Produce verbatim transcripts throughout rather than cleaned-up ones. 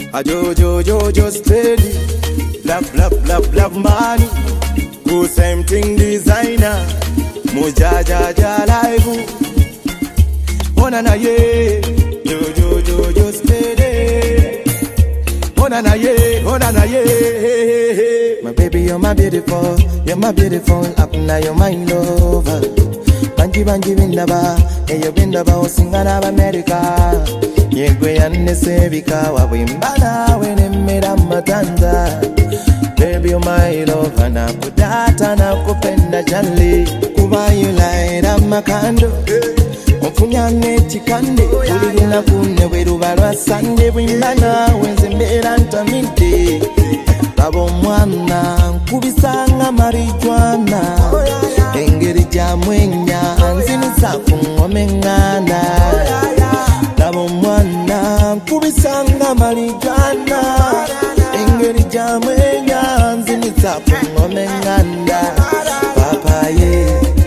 A Jojo Jojo steady. Love, love, love, love money. Go same thing designer. Moja ja ja live. Ona na ye. Jojo Jojo steady. Ona na ye. Ona na ye. My baby, you're my beautiful. You're my beautiful. Up now you're my lover. Banji banji windaba. Hey you windaba. Osingana America. Yegwe yanne sevika wawimbana wene mera matanda. Baby you're my lover na kudata na kupenda jali. Kuba you light up makando. Mfunyane chikande. Uli na kune weru barwa sande. Wimbana wenze mera ntaminte. Babo mwana kubisanga marijuana. Engeri jamwenya anzini safu ngomengana. Labo mwana kubisanga marijana. Engeri jamwenya nzini tapu ngomenganda. Papa ye,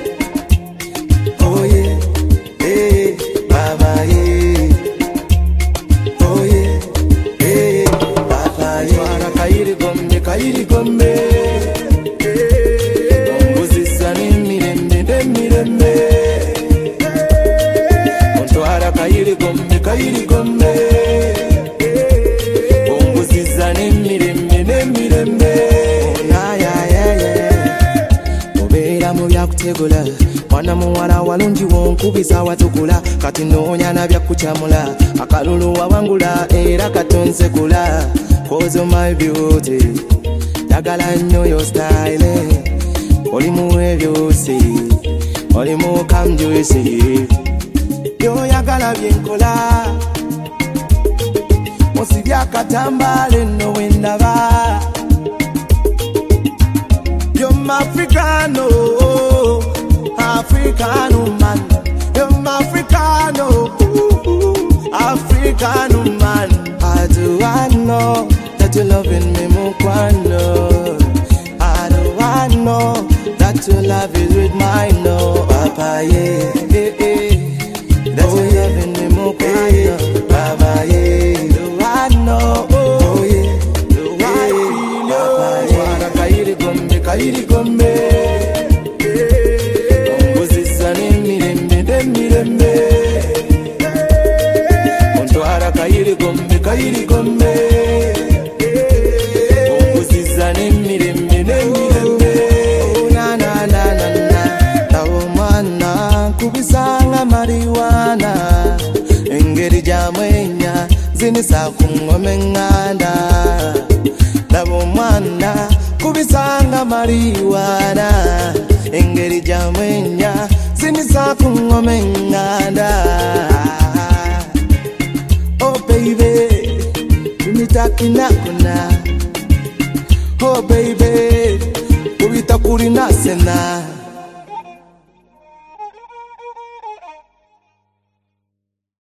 oh ye, eh, mama ye, oh ye, eh, papa ye. Twara kairi gombe, kairi gombe. Ombuzisa ni mirembe, de mirembe. Twara kairi gombe, kairi gombe. Onguziza nemirembe nemirembe. Ona ya ya ya. Obera mu byakutegula. Mwana muwala walungi wonkubisa watukula. Kati noonya na byakukyamula. Akalulu wawangula era katonze kula. Cause of my beauty. Jagala nnyo your style. Oli muwe byose. Oli mu kamjuisi. Yo yagala byenkola. Musibya katambale no wendaba. You're my Africano, Africano man. You're my Africano, Africano man. How do I know that you're loving me mukwano? How do I know that your love is with mine? No, Papa yeah, yeah, yeah. That's why you're loving me more quiet, Mama, yeah. Do I know, oh, yeah. Do I feel, Papa, yeah. Kairi gombe, kairi gombe. Ombuzisa ni mirembe, de mirembe. Ontwara kairi gombe, kairi gombe. Ombuzisa ni mirembe, de mirembe. Na na na na na. Tawo mwana kubisanga marijuana. Engeri jamwenya zinisa kungomenganda. Labo mwana kubisanga marijuana. Engeri jamwenya zinisa kungomenganda. Oh baby, umitakina kuna. Oh baby, ubitakuri nasena.